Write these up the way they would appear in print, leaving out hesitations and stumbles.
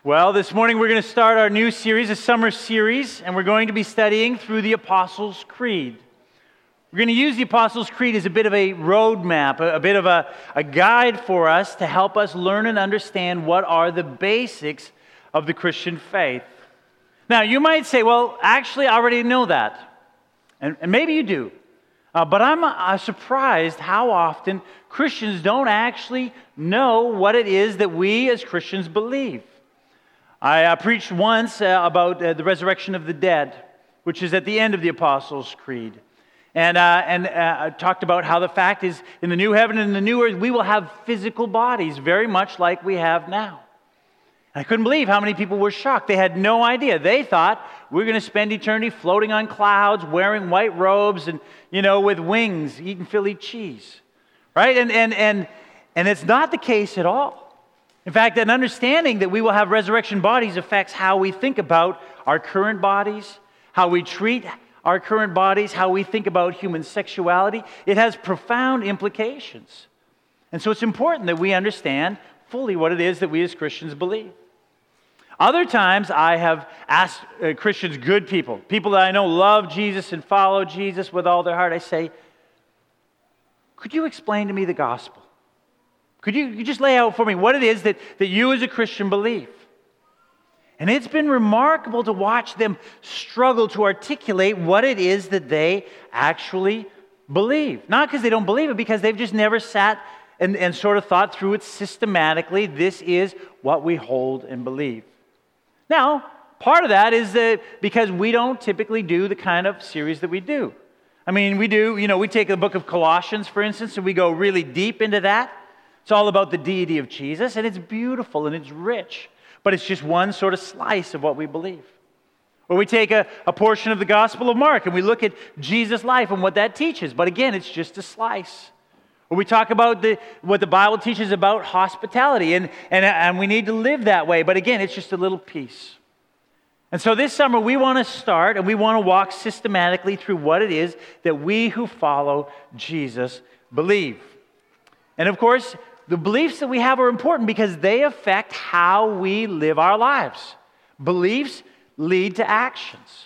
Well, this morning we're going to start our new series, a summer series, and we're going to be studying through the Apostles' Creed. We're going to use the Apostles' Creed as a bit of a roadmap, a bit of a guide for us to help us learn and understand what are the basics of the Christian faith. Now, you might say, well, actually, I already know that. And maybe you do. But I'm surprised how often Christians don't actually know what it is that we as Christians believe. I preached once about the resurrection of the dead, which is at the end of the Apostles' Creed. And I talked about how the fact is, in the new heaven and the new earth, we will have physical bodies, very much like we have now. I couldn't believe how many people were shocked. They had no idea. They thought we're going to spend eternity floating on clouds, wearing white robes, and, with wings, eating Philly cheese. Right? And it's not the case at all. In fact, an understanding that we will have resurrection bodies affects how we think about our current bodies, how we treat our current bodies, how we think about human sexuality. It has profound implications. And so it's important that we understand fully what it is that we as Christians believe. Other times I have asked Christians, good people that I know love Jesus and follow Jesus with all their heart, I say, could you explain to me the gospel? Could you just lay out for me what it is that you as a Christian believe? And it's been remarkable to watch them struggle to articulate what it is that they actually believe. Not because they don't believe it, because they've just never sat and sort of thought through it systematically. This is what we hold and believe. Now, part of that is that because we don't typically do the kind of series that we do. I mean, we take the book of Colossians, for instance, and we go really deep into that. It's all about the deity of Jesus, and it's beautiful and it's rich, but it's just one sort of slice of what we believe. Or we take a portion of the Gospel of Mark and we look at Jesus' life and what that teaches, but again, it's just a slice. Or we talk about what the Bible teaches about hospitality, and we need to live that way, but again, it's just a little piece. And so this summer, we want to start and we want to walk systematically through what it is that we who follow Jesus believe. And of course, the beliefs that we have are important because they affect how we live our lives. Beliefs lead to actions.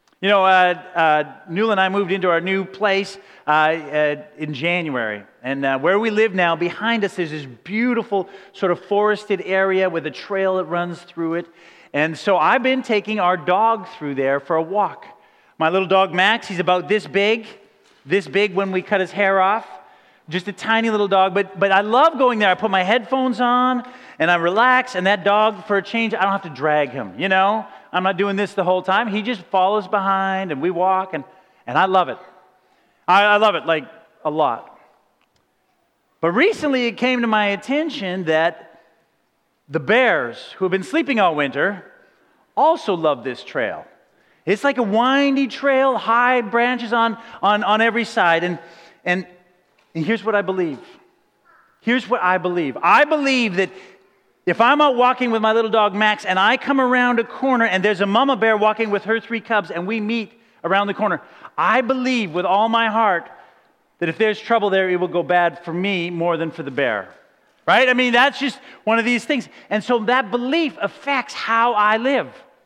Newell and I moved into our new place in January. And where we live now, behind us is this beautiful sort of forested area with a trail that runs through it. And so I've been taking our dog through there for a walk. My little dog Max, he's about this big when we cut his hair off. Just a tiny little dog, but I love going there. I put my headphones on, and I relax, and that dog, for a change, I don't have to drag him, I'm not doing this the whole time. He just follows behind, and we walk, and I love it. I love it, like, a lot. But recently, it came to my attention that the bears, who have been sleeping all winter, also love this trail. It's like a windy trail, high branches on every side, and here's what I believe. I believe that if I'm out walking with my little dog Max and I come around a corner and there's a mama bear walking with her 3 cubs and we meet around the corner, I believe with all my heart that if there's trouble there, it will go bad for me more than for the bear. Right? I mean, that's just one of these things. And so that belief affects how I live.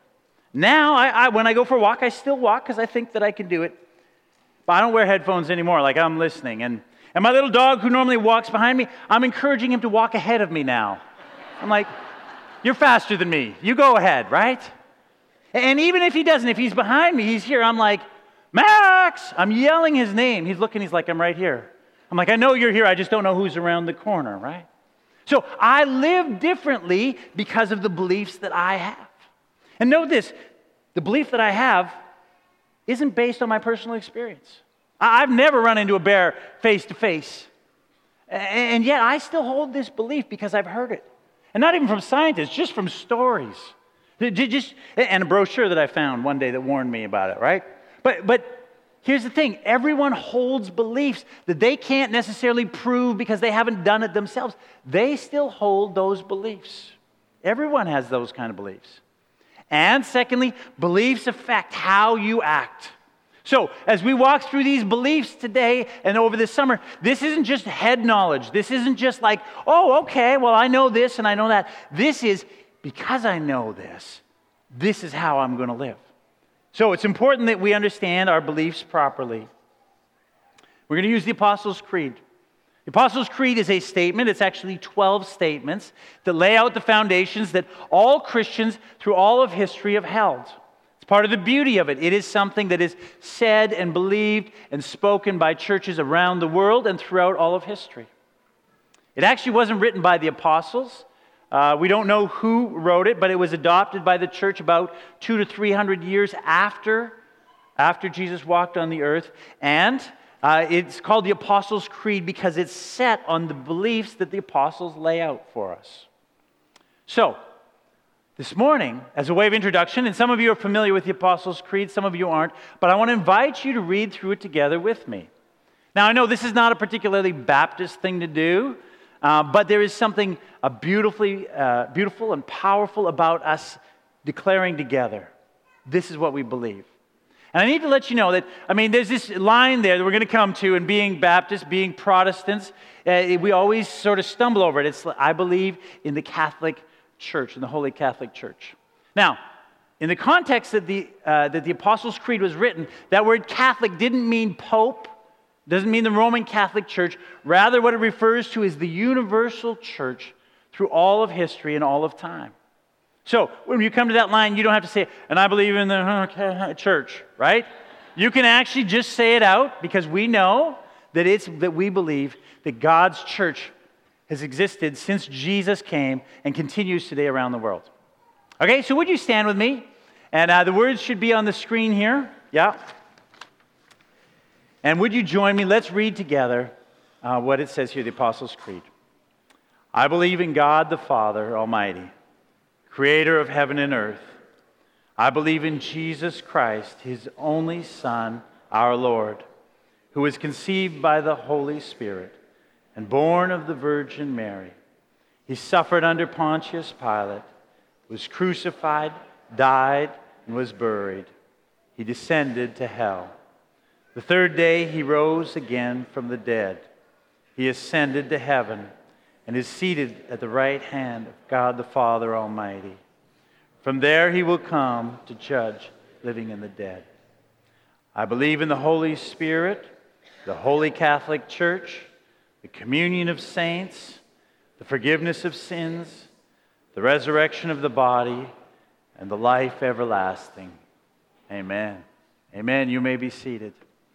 Now, when I go for a walk, I still walk because I think that I can do it. But I don't wear headphones anymore, like I'm listening. And my little dog, who normally walks behind me, I'm encouraging him to walk ahead of me now. I'm like, you're faster than me. You go ahead, right? And even if he doesn't, if he's behind me, he's here, I'm like, Max! I'm yelling his name. He's looking, he's like, I'm right here. I'm like, I know you're here, I just don't know who's around the corner, right? So I live differently because of the beliefs that I have. And know this, the belief that I have isn't based on my personal experience. I've never run into a bear face to face. And yet I still hold this belief because I've heard it. And not even from scientists, just from stories. And a brochure that I found one day that warned me about it, right? But here's the thing. Everyone holds beliefs that they can't necessarily prove because they haven't done it themselves. They still hold those beliefs. Everyone has those kind of beliefs. And secondly, beliefs affect how you act. So, as we walk through these beliefs today and over this summer, this isn't just head knowledge. This isn't just like, oh, okay, well, I know this and I know that. This is because I know this, this is how I'm going to live. So it's important that we understand our beliefs properly. We're going to use the Apostles' Creed. The Apostles' Creed is a statement. It's actually 12 statements that lay out the foundations that all Christians through all of history have held. It's part of the beauty of it. It is something that is said and believed and spoken by churches around the world and throughout all of history. It actually wasn't written by the apostles. We don't know who wrote it, but it was adopted by the church about 200 to 300 years after Jesus walked on the earth. And it's called the Apostles' Creed because it's set on the beliefs that the apostles lay out for us. So, this morning, as a way of introduction, and some of you are familiar with the Apostles' Creed, some of you aren't, but I want to invite you to read through it together with me. Now, I know this is not a particularly Baptist thing to do, but there is something beautiful and powerful about us declaring together, this is what we believe. And I need to let you know that, there's this line there that we're going to come to, and being Baptists, being Protestants, we always sort of stumble over it. It's, I believe in the Catholic Church, in the Holy Catholic Church. Now, in the context that the Apostles' Creed was written, that word Catholic didn't mean Pope, doesn't mean the Roman Catholic Church. Rather, what it refers to is the universal church through all of history and all of time. So, when you come to that line, you don't have to say, and I believe in the church, right? You can actually just say it out because we know that we believe that God's church has existed since Jesus came and continues today around the world. Okay, so would you stand with me? And the words should be on the screen here. Yeah. And would you join me? Let's read together what it says here, the Apostles' Creed. I believe in God the Father Almighty, creator of heaven and earth. I believe in Jesus Christ, his only Son, our Lord, who was conceived by the Holy Spirit and born of the Virgin Mary. He suffered under Pontius Pilate, was crucified, died, and was buried. He descended to hell. The third day he rose again from the dead. He ascended to heaven and is seated at the right hand of God the Father Almighty. From there he will come to judge living and the dead. I believe in the Holy Spirit, the Holy Catholic Church, the communion of saints, the forgiveness of sins, the resurrection of the body, and the life everlasting. Amen. Amen. You may be seated.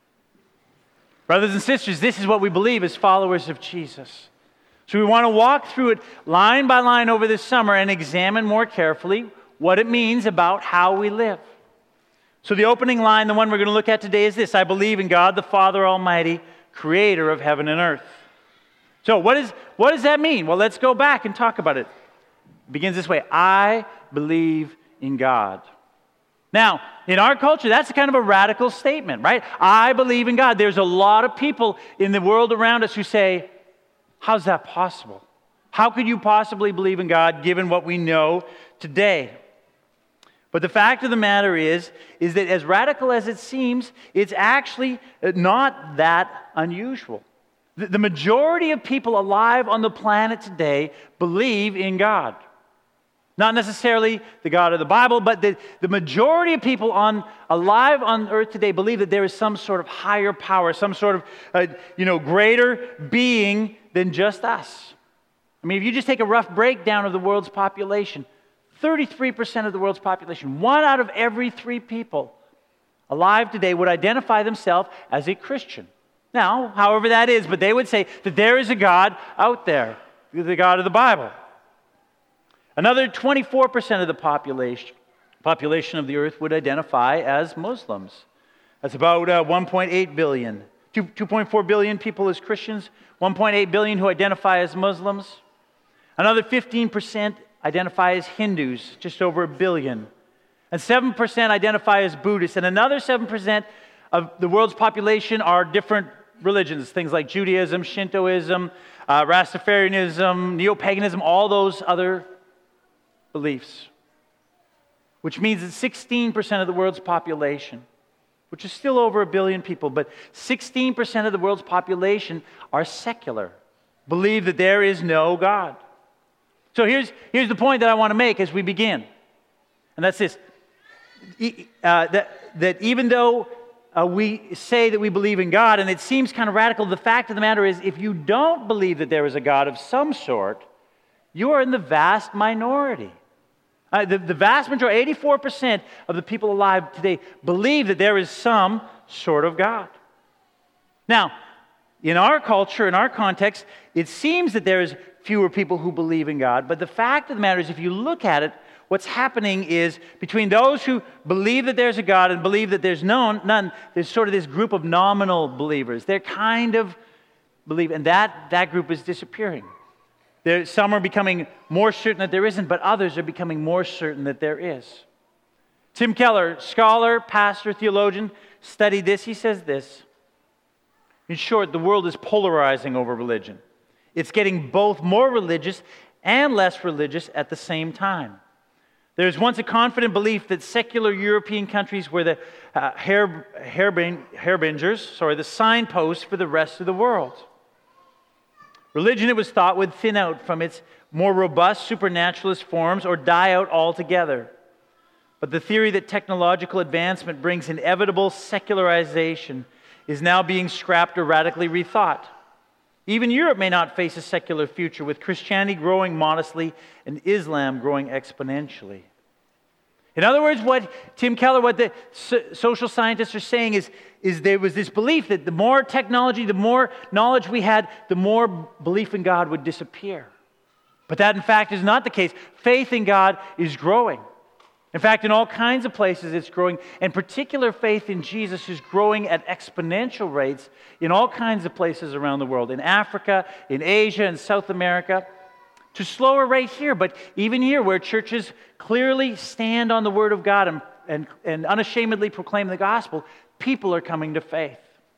Brothers and sisters, this is what we believe as followers of Jesus. So we want to walk through it line by line over this summer and examine more carefully what it means about how we live. So the opening line, the one we're going to look at today, is this: I believe in God the Father Almighty, creator of heaven and earth. So what does that mean? Well, let's go back and talk about it. It begins this way: I believe in God. Now, in our culture, that's kind of a radical statement, right? I believe in God. There's a lot of people in the world around us who say, how's that possible? How could you possibly believe in God given what we know today? But the fact of the matter is that as radical as it seems, it's actually not that unusual. The majority of people alive on the planet today believe in God. Not necessarily the God of the Bible, but the majority of people alive on earth today believe that there is some sort of higher power, some sort of greater being than just us. If you just take a rough breakdown of the world's population, 33% of the world's population, 1 out of every 3 people alive today would identify themselves as a Christian. Now, however that is, but they would say that there is a God out there, the God of the Bible. Another 24% of the population of the earth would identify as Muslims. That's about 1.8 billion. 2.4 billion people as Christians, 1.8 billion who identify as Muslims. Another 15% identify as Hindus, just over 1 billion. And 7% identify as Buddhists. And another 7% of the world's population are different religions, things like Judaism, Shintoism, Rastafarianism, neo-paganism, all those other beliefs. Which means that 16% of the world's population, which is still over 1 billion people, but 16% of the world's population are secular, believe that there is no God. So here's the point that I want to make as we begin. And that's this. That even though we say that we believe in God, and it seems kind of radical, the fact of the matter is, if you don't believe that there is a God of some sort, you are in the vast minority. The vast majority, 84% of the people alive today, believe that there is some sort of God. Now, in our culture, in our context, it seems that there is fewer people who believe in God, but the fact of the matter is, if you look at it, what's happening is between those who believe that there's a God and believe that there's none, there's sort of this group of nominal believers. They're kind of believe, and that group is disappearing. Some are becoming more certain that there isn't, but others are becoming more certain that there is. Tim Keller, scholar, pastor, theologian, studied this. He says this. In short, the world is polarizing over religion. It's getting both more religious and less religious at the same time. There's once a confident belief that secular European countries were the the signposts for the rest of the world. Religion, it was thought, would thin out from its more robust supernaturalist forms or die out altogether. But the theory that technological advancement brings inevitable secularization is now being scrapped or radically rethought. Even Europe may not face a secular future, with Christianity growing modestly and Islam growing exponentially. In other words, what Tim Keller, what the social scientists are saying is there was this belief that the more technology, the more knowledge we had, the more belief in God would disappear. But that, in fact, is not the case. Faith in God is growing. In fact, in all kinds of places it's growing, and particular faith in Jesus is growing at exponential rates in all kinds of places around the world, in Africa, in Asia, and South America. To slower rate here, but even here where churches clearly stand on the Word of God and unashamedly proclaim the gospel, people are coming to faith.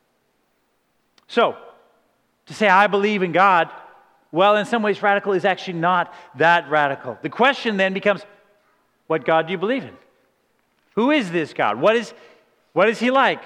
So, to say I believe in God, well, in some ways radical, is actually not that radical. The question then becomes, what God do you believe in? Who is this God? What is He like?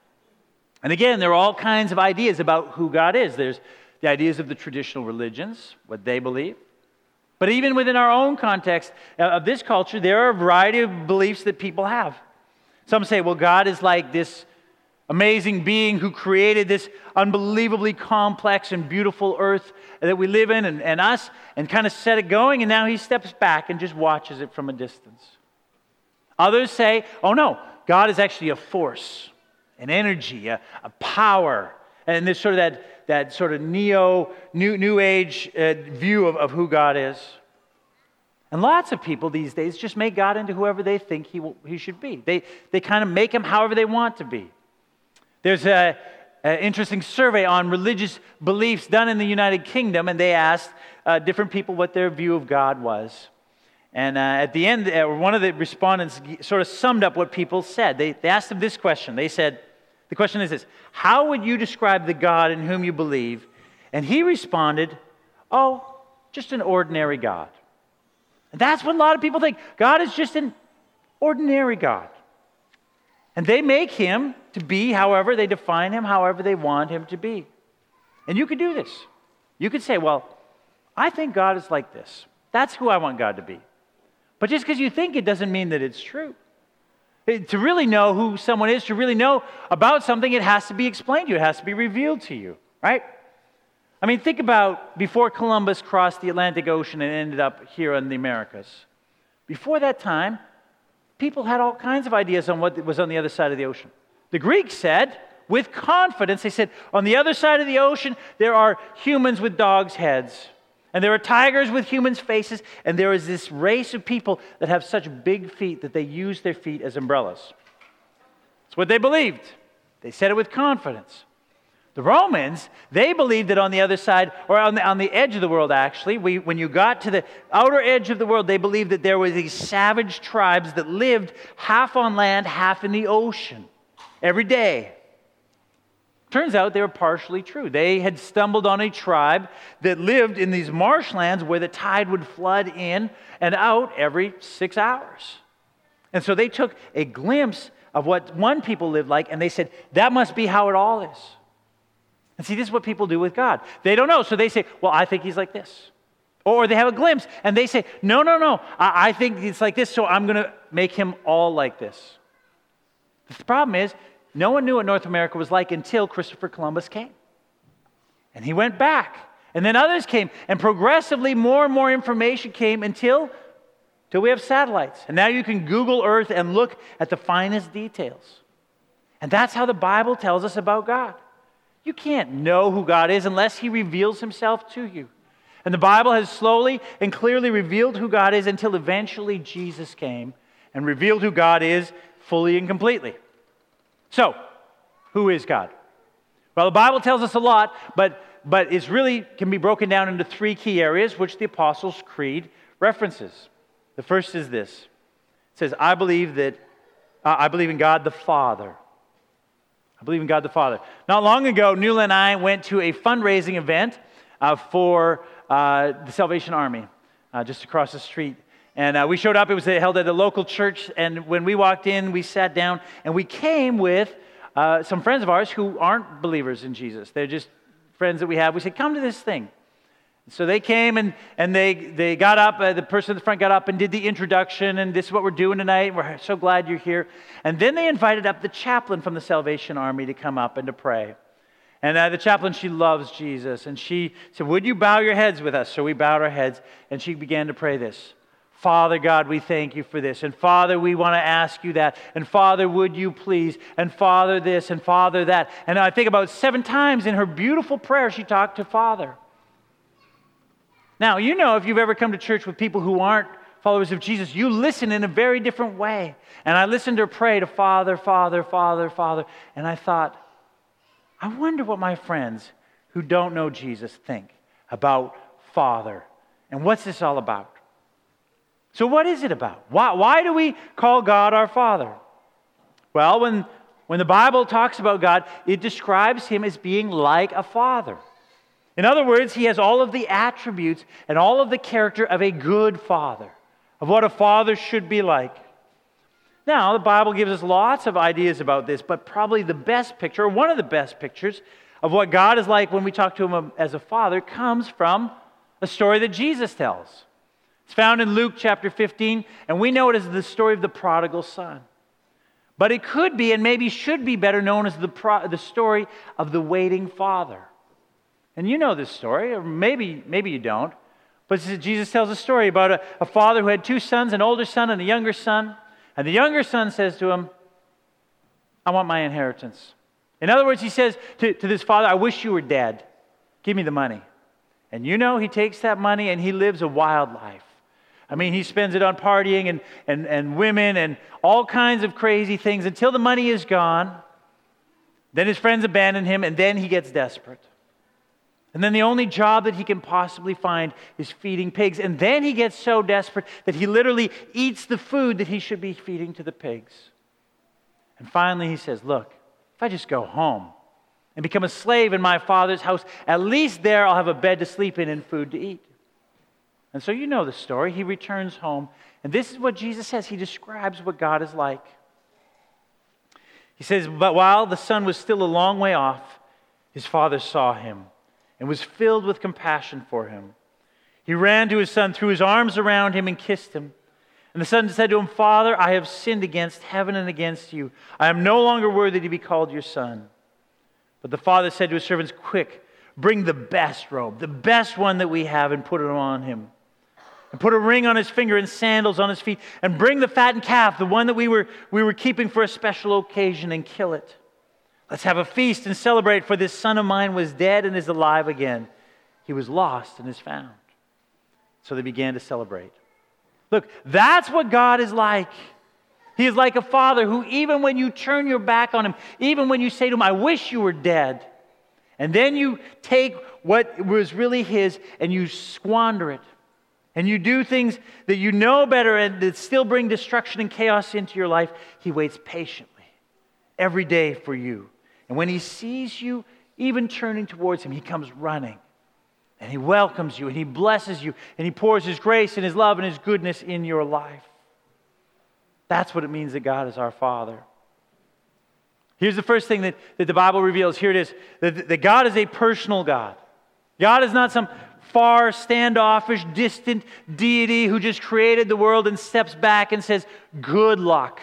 And again, there are all kinds of ideas about who God is. There's the ideas of the traditional religions, what they believe. But even within our own context of this culture, there are a variety of beliefs that people have. Some say, well, God is like this amazing being who created this unbelievably complex and beautiful earth that we live in and us, and kind of set it going, and now He steps back and just watches it from a distance. Others say, oh no, God is actually a force, an energy, a power, and there's sort of that sort of new age view of who God is. And lots of people these days just make God into whoever they think he should be. They kind of make Him however they want to be. There's an interesting survey on religious beliefs done in the United Kingdom, and they asked different people what their view of God was. And at the end, one of the respondents sort of summed up what people said. They asked them this question. They said, the question is this: how would you describe the God in whom you believe? And he responded, oh, just an ordinary God. And that's what a lot of people think. God is just an ordinary God. And they make Him to be however they define Him, however they want Him to be. And you could do this. You could say, well, I think God is like this. That's who I want God to be. But just because you think it doesn't mean that it's true. To really know who someone is, to really know about something, it has to be explained to you. It has to be revealed to you, right? I mean, think about before Columbus crossed the Atlantic Ocean and ended up here in the Americas. Before that time, people had all kinds of ideas on what was on the other side of the ocean. The Greeks said, with confidence, they said, on the other side of the ocean, there are humans with dogs' heads. And there are tigers with humans' faces, and there is this race of people that have such big feet that they use their feet as umbrellas. That's what they believed. They said it with confidence. The Romans, they believed that on the other side, or on the edge of the world actually, when you got to the outer edge of the world, they believed that there were these savage tribes that lived half on land, half in the ocean, every day. Turns out they were partially true. They had stumbled on a tribe that lived in these marshlands where the tide would flood in and out every 6 hours. And so they took a glimpse of what one people lived like, and they said, that must be how it all is. And see, this is what people do with God. They don't know, so they say, well, I think He's like this. Or they have a glimpse and they say, no, I think it's like this, so I'm going to make him all like this. The problem is, no one knew what North America was like until Christopher Columbus came. And he went back. And then others came. And progressively more and more information came until we have satellites. And now you can Google Earth and look at the finest details. And that's how the Bible tells us about God. You can't know who God is unless he reveals himself to you. And the Bible has slowly and clearly revealed who God is until eventually Jesus came and revealed who God is fully and completely. So, who is God? Well, the Bible tells us a lot, but it really can be broken down into three key areas, which the Apostles' Creed references. The first is this. It says, I believe in God the Father. I believe in God the Father. Not long ago, Nuala and I went to a fundraising event for the Salvation Army just across the street. And we showed up. It was held at a local church. And when we walked in, we sat down. And we came with some friends of ours who aren't believers in Jesus. They're just friends that we have. We said, come to this thing. So they came and they got up. The person at the front got up and did the introduction. And this is what we're doing tonight. We're so glad you're here. And then they invited up the chaplain from the Salvation Army to come up and to pray. And the chaplain, she loves Jesus. And she said, would you bow your heads with us? So we bowed our heads. And she began to pray this. Father God, we thank you for this. And Father, we want to ask you that. And Father, would you please? And Father this and Father that. And I think about 7 times in her beautiful prayer, she talked to Father. Now, you know, if you've ever come to church with people who aren't followers of Jesus, you listen in a very different way. And I listened to her pray to Father, Father, Father, Father. And I thought, I wonder what my friends who don't know Jesus think about Father. And what's this all about? So what is it about? Why do we call God our Father? Well, when the Bible talks about God, it describes him as being like a father. In other words, he has all of the attributes and all of the character of a good father, of what a father should be like. Now, the Bible gives us lots of ideas about this, but probably the best picture, or one of the best pictures, of what God is like when we talk to him as a father comes from a story that Jesus tells. It's found in Luke chapter 15, and we know it as the story of the prodigal son. But it could be, and maybe should be better known as the story of the waiting father. And you know this story, or maybe you don't. But Jesus tells a story about a father who had 2 sons, an older son and a younger son. And the younger son says to him, I want my inheritance. In other words, he says to this father, I wish you were dead. Give me the money. And you know, he takes that money and he lives a wild life. I mean, he spends it on partying and women and all kinds of crazy things until the money is gone. Then his friends abandon him, and then he gets desperate. And then the only job that he can possibly find is feeding pigs. And then he gets so desperate that he literally eats the food that he should be feeding to the pigs. And finally he says, look, if I just go home and become a slave in my father's house, at least there I'll have a bed to sleep in and food to eat. And so you know the story. He returns home. And this is what Jesus says. He describes what God is like. He says, but while the son was still a long way off, his father saw him and was filled with compassion for him. He ran to his son, threw his arms around him, and kissed him. And the son said to him, Father, I have sinned against heaven and against you. I am no longer worthy to be called your son. But the father said to his servants, quick, bring the best robe, the best one that we have, and put it on him. And put a ring on his finger and sandals on his feet. And bring the fattened calf, the one that we were keeping for a special occasion, and kill it. Let's have a feast and celebrate, for this son of mine was dead and is alive again. He was lost and is found. So they began to celebrate. Look, that's what God is like. He is like a father who, even when you turn your back on him, even when you say to him, I wish you were dead, and then you take what was really his and you squander it, and you do things that you know better and that still bring destruction and chaos into your life, he waits patiently every day for you. And when he sees you even turning towards him, he comes running. And he welcomes you, and he blesses you, and he pours his grace and his love and his goodness in your life. That's what it means that God is our Father. Here's the first thing that the Bible reveals. Here it is, that God is a personal God. God is not some far, standoffish, distant deity who just created the world and steps back and says, good luck.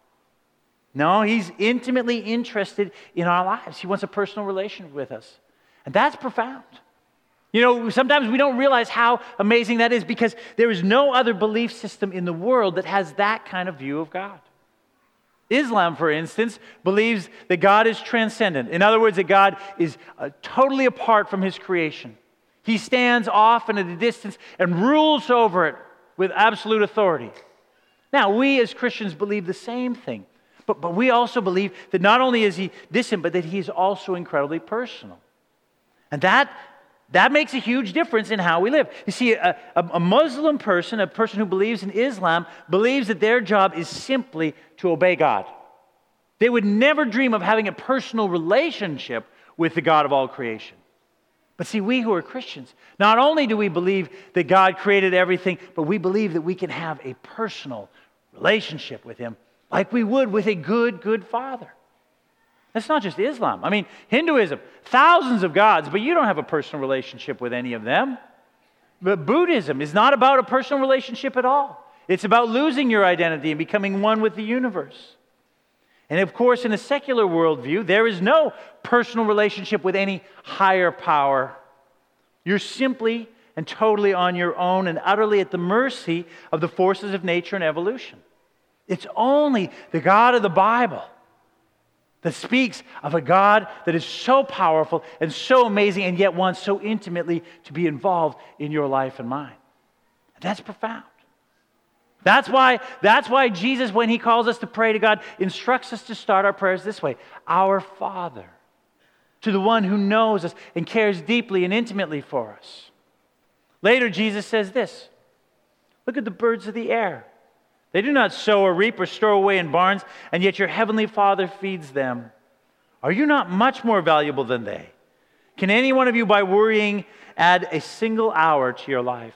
No, He's intimately interested in our lives. He wants a personal relationship with us. And that's profound. You know, sometimes we don't realize how amazing that is because there is no other belief system in the world that has that kind of view of God. Islam, for instance, believes that God is transcendent. In other words, that God is totally apart from His creation. He stands off and at a distance and rules over it with absolute authority. Now, we as Christians believe the same thing. But we also believe that not only is He distant, but that He is also incredibly personal. And that makes a huge difference in how we live. You see, a Muslim person, a person who believes in Islam, believes that their job is simply to obey God. They would never dream of having a personal relationship with the God of all creation. But see, we who are Christians, not only do we believe that God created everything, but we believe that we can have a personal relationship with Him like we would with a good Father. That's not just Islam. I mean, Hinduism, thousands of gods, but you don't have a personal relationship with any of them. But Buddhism is not about a personal relationship at all. It's about losing your identity and becoming one with the universe. And of course, in a secular worldview, there is no personal relationship with any higher power. You're simply and totally on your own and utterly at the mercy of the forces of nature and evolution. It's only the God of the Bible that speaks of a God that is so powerful and so amazing and yet wants so intimately to be involved in your life and mine. That's profound. That's why Jesus, when He calls us to pray to God, instructs us to start our prayers this way. Our Father, to the one who knows us and cares deeply and intimately for us. Later, Jesus says this, look at the birds of the air. They do not sow or reap or store away in barns, and yet your heavenly Father feeds them. Are you not much more valuable than they? Can any one of you, by worrying, add a single hour to your life?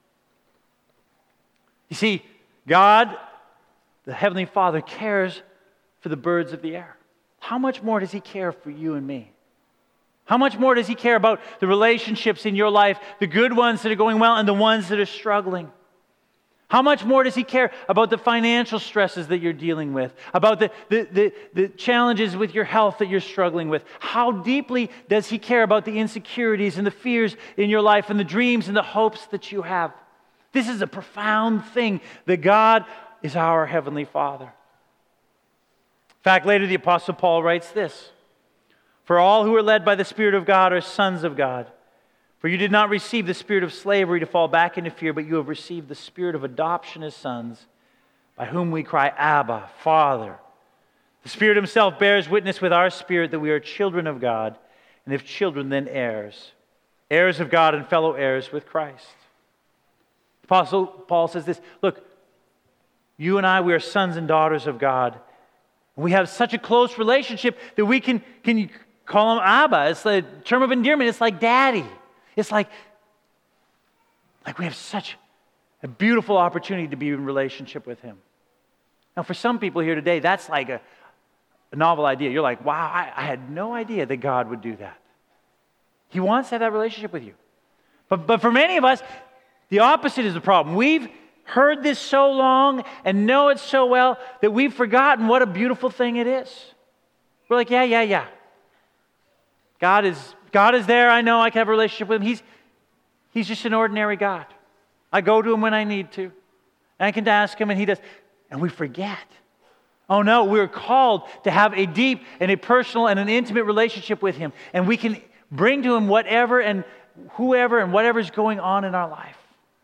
You see, God, the Heavenly Father, cares for the birds of the air. How much more does He care for you and me? How much more does He care about the relationships in your life, the good ones that are going well and the ones that are struggling? How much more does He care about the financial stresses that you're dealing with, about the challenges with your health that you're struggling with? How deeply does He care about the insecurities and the fears in your life and the dreams and the hopes that you have? This is a profound thing, that God is our Heavenly Father. In fact, later the Apostle Paul writes this, for all who are led by the Spirit of God are sons of God. For you did not receive the spirit of slavery to fall back into fear, but you have received the spirit of adoption as sons, by whom we cry, Abba, Father. The Spirit Himself bears witness with our spirit that we are children of God, and if children, then heirs. Heirs of God and fellow heirs with Christ. Apostle Paul says this, look, you and I, we are sons and daughters of God. We have such a close relationship that we can you call Him Abba? It's the term of endearment. It's like daddy. It's like we have such a beautiful opportunity to be in relationship with Him. Now, for some people here today, that's like a novel idea. You're like, wow, I had no idea that God would do that. He wants to have that relationship with you. But for many of us, the opposite is the problem. We've heard this so long and know it so well that we've forgotten what a beautiful thing it is. We're like, yeah. God is there. I know I can have a relationship with Him. He's just an ordinary God. I go to Him when I need to. And I can ask Him and He does. And we forget. Oh no, we're called to have a deep and a personal and an intimate relationship with Him. And we can bring to Him whatever and whoever and whatever's going on in our life.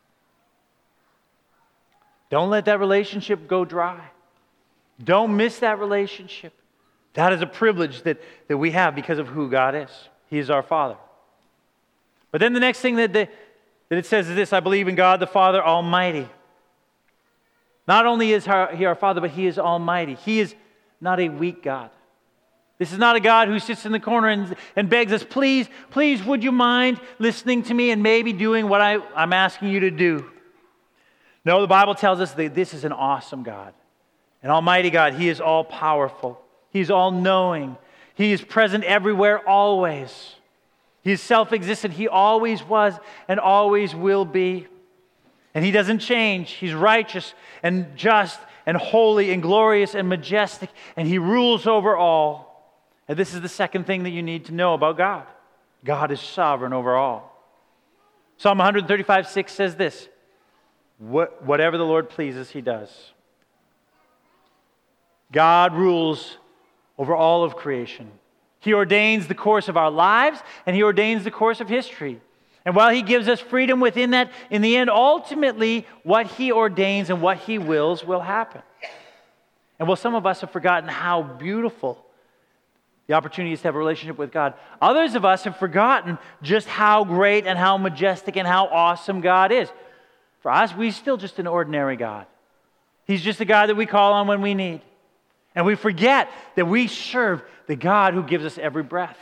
Don't let that relationship go dry. Don't miss that relationship. That is a privilege that we have because of who God is. He is our Father. But then the next thing that it says is this, I believe in God the Father Almighty. Not only is He our Father, but He is Almighty. He is not a weak God. This is not a God who sits in the corner and begs us, please, would you mind listening to me and maybe doing what I'm asking you to do? No, the Bible tells us that this is an awesome God. An almighty God. He is all-powerful. He is all-knowing. He is present everywhere, always. He is self-existent. He always was and always will be. And He doesn't change. He's righteous and just and holy and glorious and majestic, and He rules over all. And this is the second thing that you need to know about God. God is sovereign over all. Psalm 135:6 says this, whatever the Lord pleases, He does. God rules over all of creation. He ordains the course of our lives, and He ordains the course of history. And while He gives us freedom within that, in the end, ultimately, what He ordains and what He wills will happen. And while some of us have forgotten how beautiful the opportunity is to have a relationship with God, others of us have forgotten just how great and how majestic and how awesome God is. For us, He's still just an ordinary God. He's just a God that we call on when we need. And we forget that we serve the God who gives us every breath.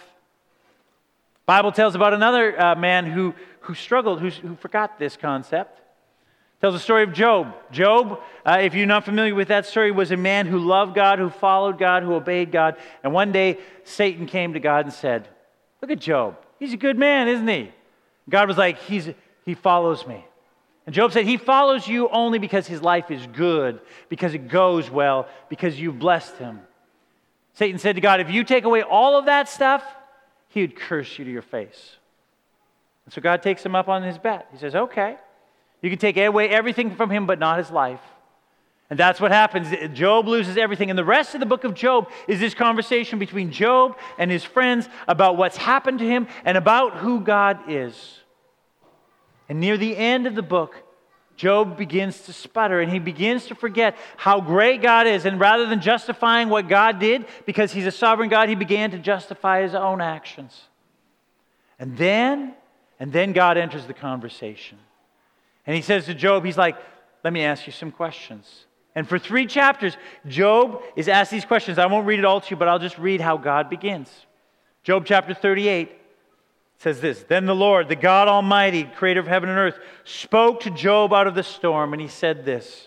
The Bible tells about another man who struggled, who forgot this concept. It tells the story of Job. Job, if you're not familiar with that story, was a man who loved God, who followed God, who obeyed God. And one day, Satan came to God and said, "Look at Job. He's a good man, isn't he?" God was like, he follows me. And Job said, he follows you only because his life is good, because it goes well, because you've blessed him. Satan said to God, if you take away all of that stuff, he would curse you to your face. And so God takes him up on his bet. He says, okay, you can take away everything from him, but not his life. And that's what happens. Job loses everything. And the rest of the book of Job is this conversation between Job and his friends about what's happened to him and about who God is. And near the end of the book, Job begins to sputter and he begins to forget how great God is. And rather than justifying what God did, because He's a sovereign God, he began to justify his own actions. And then God enters the conversation. And He says to Job, He's like, let me ask you some questions. And for 3 chapters, Job is asked these questions. I won't read it all to you, but I'll just read how God begins. Job chapter 38. Says this, then the Lord, the God Almighty, creator of heaven and earth, spoke to Job out of the storm, and He said this,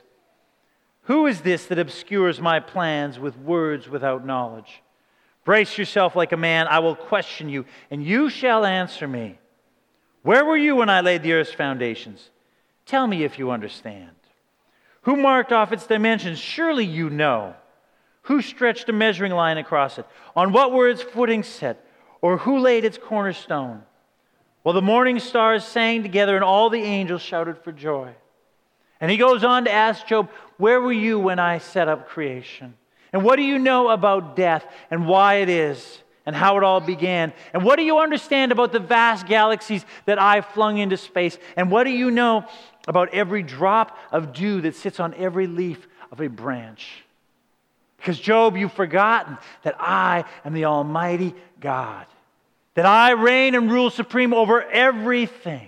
who is this that obscures my plans with words without knowledge? Brace yourself like a man, I will question you, and you shall answer me. Where were you when I laid the earth's foundations? Tell me if you understand. Who marked off its dimensions? Surely you know. Who stretched a measuring line across it? On what were its footings set? Or who laid its cornerstone? Well, the morning stars sang together and all the angels shouted for joy. And he goes on to ask Job, where were you when I set up creation? And what do you know about death and why it is and how it all began? And what do you understand about the vast galaxies that I flung into space? And what do you know about every drop of dew that sits on every leaf of a branch? Because Job, you've forgotten that I am the Almighty God. That I reign and rule supreme over everything.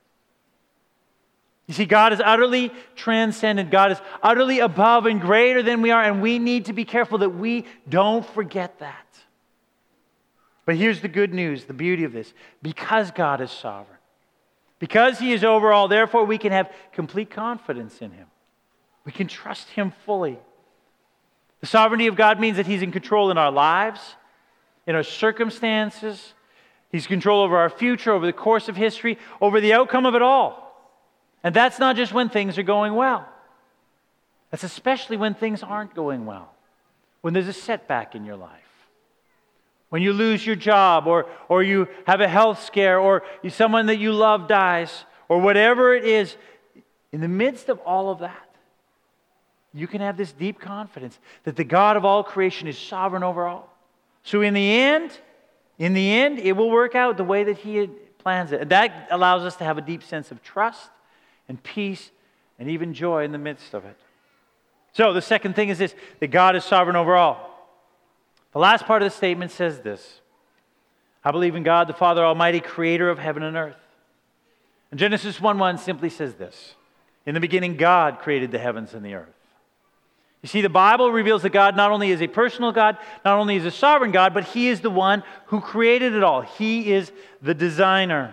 You see, God is utterly transcendent. God is utterly above and greater than we are, and we need to be careful that we don't forget that. But here's the good news, the beauty of this. Because God is sovereign, because He is over all, therefore we can have complete confidence in Him. We can trust Him fully. The sovereignty of God means that He's in control in our lives, in our circumstances. He's in control over our future, over the course of history, over the outcome of it all. And that's not just when things are going well. That's especially when things aren't going well. When there's a setback in your life. When you lose your job, or you have a health scare, or someone that you love dies, or whatever it is. In the midst of all of that, you can have this deep confidence that the God of all creation is sovereign over all. So in the end, it will work out the way that He plans it. And that allows us to have a deep sense of trust and peace and even joy in the midst of it. So the second thing is this, that God is sovereign over all. The last part of the statement says this, I believe in God, the Father Almighty, creator of heaven and earth. And Genesis 1:1 simply says this, in the beginning God created the heavens and the earth. You see, the Bible reveals that God not only is a personal God, not only is a sovereign God, but He is the one who created it all. He is the designer.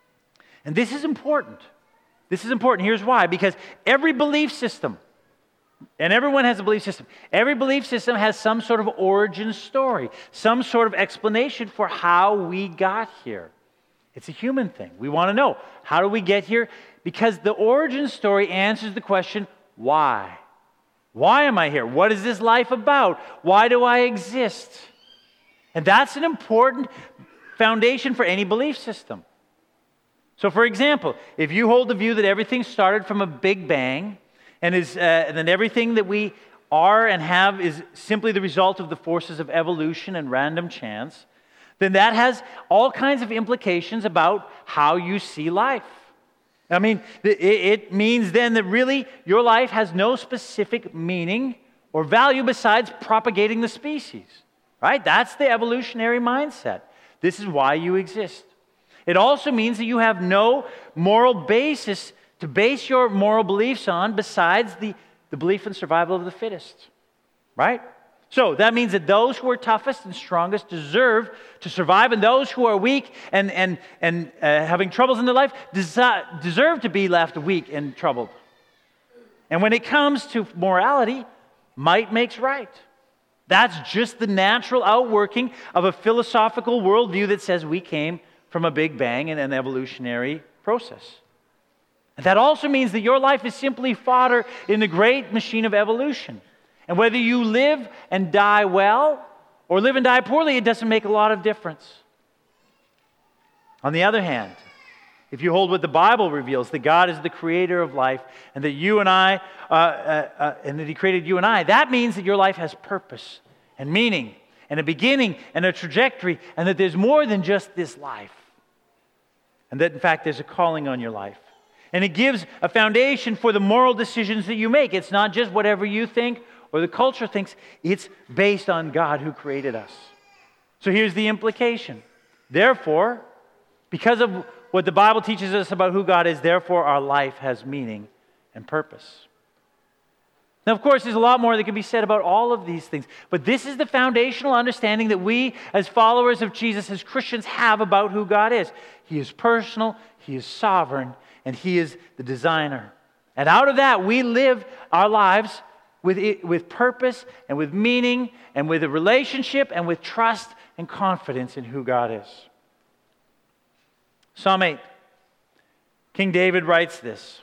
And this is important. This is important. Here's why. Because every belief system, And everyone has a belief system. Every belief system has some sort of origin story, some sort of explanation for how we got here. It's a human thing. We want to know, how do we get here? Because the origin story answers the question, why? Why am I here? What is this life about? Why do I exist? And that's an important foundation for any belief system. So for example, if you hold the view that everything started from a big bang, and then everything that we are and have is simply the result of the forces of evolution and random chance, then that has all kinds of implications about how you see life. I mean, it means then that really your life has no specific meaning or value besides propagating the species, right? That's the evolutionary mindset. This is why you exist. It also means that you have no moral basis to base your moral beliefs on besides the belief in survival of the fittest, right? So that means that those who are toughest and strongest deserve to survive, and those who are weak and having troubles in their life deserve to be left weak and troubled. And when it comes to morality, might makes right. That's just the natural outworking of a philosophical worldview that says we came from a big bang and an evolutionary process. And that also means that your life is simply fodder in the great machine of evolution. And whether you live and die well or live and die poorly, it doesn't make a lot of difference. On the other hand, if you hold what the Bible reveals, that God is the creator of life, and that you and I, and that He created you and I, that means that your life has purpose and meaning and a beginning and a trajectory, and that there's more than just this life. And that, in fact, there's a calling on your life. And it gives a foundation for the moral decisions that you make. It's not just whatever you think or the culture thinks. It's based on God who created us. So here's the implication. Therefore, because of what the Bible teaches us about who God is, therefore our life has meaning and purpose. Now, of course, there's a lot more that can be said about all of these things. But this is the foundational understanding that we, as followers of Jesus, as Christians, have about who God is. He is personal, He is sovereign, and He is the designer. And out of that, we live our lives with purpose and with meaning and with a relationship and with trust and confidence in who God is. Psalm 8. King David writes this.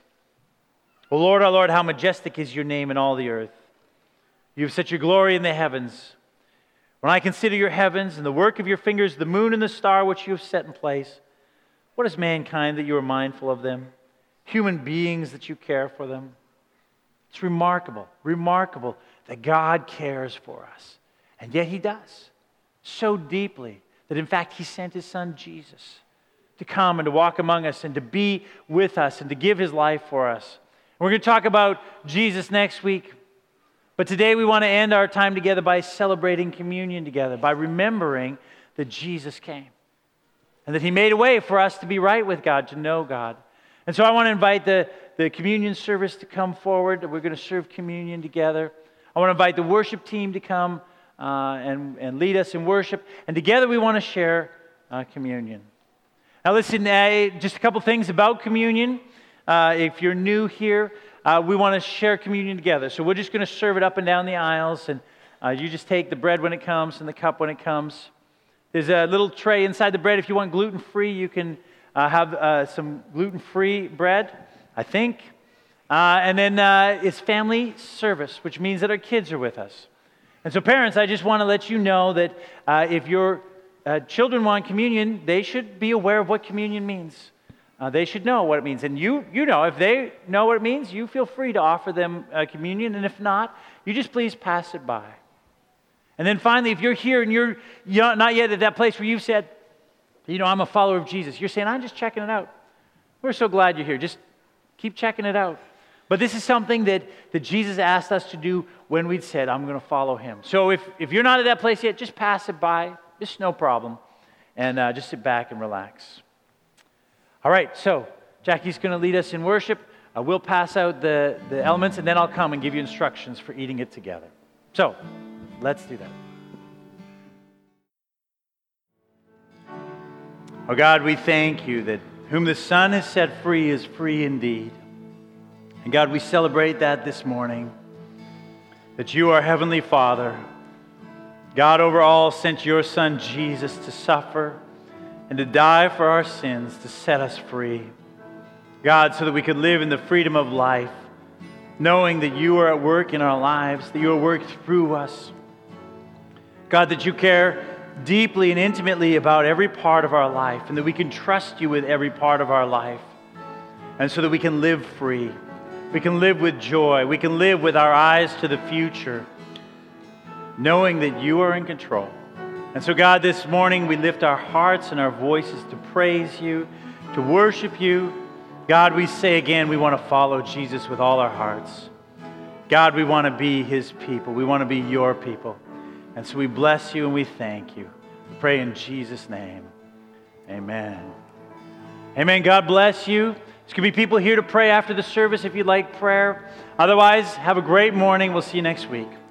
O Lord, our Lord, how majestic is your name in all the earth. You have set your glory in the heavens. When I consider your heavens and the work of your fingers, the moon and the star which you have set in place, what is mankind that you are mindful of them? Human beings that you care for them? It's remarkable that God cares for us. And yet He does. So deeply that in fact He sent His Son Jesus to come and to walk among us and to be with us and to give His life for us. We're going to talk about Jesus next week. But today we want to end our time together by celebrating communion together, by remembering that Jesus came and that He made a way for us to be right with God, to know God. And so I want to invite the communion service to come forward. We're going to serve communion together. I want to invite the worship team to come and lead us in worship. And together we want to share communion. Now listen, just a couple things about communion. If you're new here, we want to share communion together. So we're just going to serve it up and down the aisles. And you just take the bread when it comes and the cup when it comes. There's a little tray inside the bread. If you want gluten-free, you can have some gluten-free bread, I think. And then it's family service, which means that our kids are with us. And so parents, I just want to let you know that if your children want communion, they should be aware of what communion means. They should know what it means. And you know, if they know what it means, you feel free to offer them communion. And if not, you just please pass it by. And then finally, if you're here and you're not yet at that place where you've said, you know, I'm a follower of Jesus. You're saying, I'm just checking it out. We're so glad you're here. Just keep checking it out. But this is something that Jesus asked us to do when we'd said, I'm going to follow Him. So if you're not at that place yet, just pass it by. Just no problem. And just sit back and relax. All right, so Jackie's going to lead us in worship. We'll pass out the elements, and then I'll come and give you instructions for eating it together. So let's do that. Oh God, we thank you that whom the Son has set free is free indeed. And God, we celebrate that this morning. that you, our Heavenly Father, God over all, sent your Son Jesus to suffer and to die for our sins, to set us free. God, so that we could live in the freedom of life, knowing that you are at work in our lives, that you are worked through us. God, that you care deeply and intimately about every part of our life, and that we can trust you with every part of our life. And so that we can live free. We can live with joy. We can live with our eyes to the future, knowing that you are in control. And so, God, this morning we lift our hearts and our voices to praise you, to worship you. God, we say again, we want to follow Jesus with all our hearts. God, we want to be his people. We want to be your people. And so we bless you and we thank you. We pray in Jesus' name. Amen. Amen. God bless you. There's going to be people here to pray after the service if you'd like prayer. Otherwise, have a great morning. We'll see you next week.